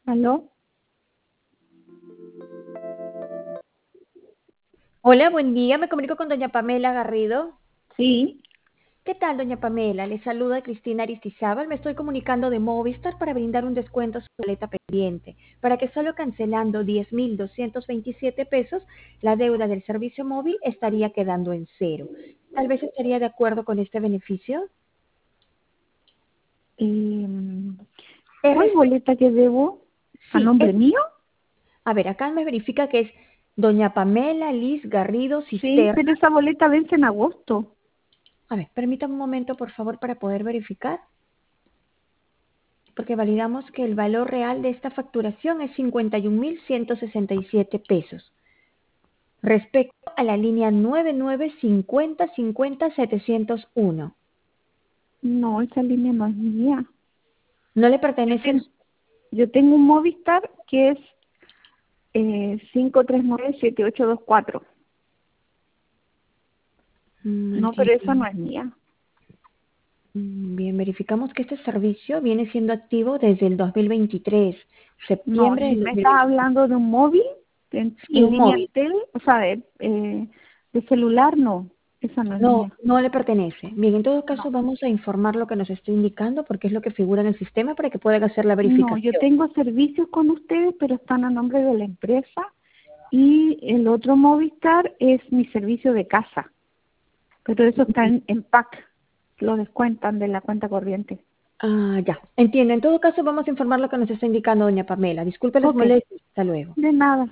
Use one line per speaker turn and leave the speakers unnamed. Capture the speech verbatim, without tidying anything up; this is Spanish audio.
¿Aló?
Hola, buen día. Me comunico con doña Pamela Garrido.
Sí.
¿Qué tal, doña Pamela? Le saluda Cristina Aristizábal. Me estoy comunicando de Movistar para brindar un descuento a su boleta pendiente, para que solo cancelando diez mil doscientos veintisiete pesos, la deuda del servicio móvil estaría quedando en cero. Tal vez estaría de acuerdo con este beneficio.
Eh,
Es
¿Cuál
respe-
boleta que debo? ¿A
sí,
nombre
es,
mío?
a ver, acá me verifica que es doña Pamela Liz Garrido
Sí, pero
Cisterna.
esa boleta vence en agosto.
A ver, permítame un momento, por favor, para poder verificar, porque validamos que el valor real de esta facturación es cincuenta y un mil ciento sesenta y siete pesos. Respecto a la línea nueve nueve cinco cero cinco cero setecientos uno,
No, esa línea no es mía.
¿no le
Yo
pertenece?
tengo, yo tengo un Movistar que es eh, cinco tres nueve siete ocho dos cuatro.
Mm,
No, pero esa no
entiendo.
es mía.
Mm, Bien, verificamos que este servicio viene siendo activo desde el dos mil veintitrés,
No,
septiembre
si
del
me estás
dos mil veintitrés.
hablando de un móvil, en,
Sí,
en
un
línea
móvil.
tel, o sea, de, eh, de celular, no. Esa no es
No,
mía.
no le pertenece. Bien, en todo
No.
caso vamos a informar lo que nos está indicando porque es lo que figura en el sistema para que puedan hacer la
No, yo
verificación.
tengo servicios con ustedes, pero están a nombre de la empresa. Y el otro Movistar es mi servicio de casa, pero eso está en, en P A C, lo descuentan de la cuenta corriente.
Ah, ya. Entiendo. En todo caso, vamos a informar lo que nos está indicando doña Pamela. Disculpe las
Ok,
molestias. Hasta luego.
de nada.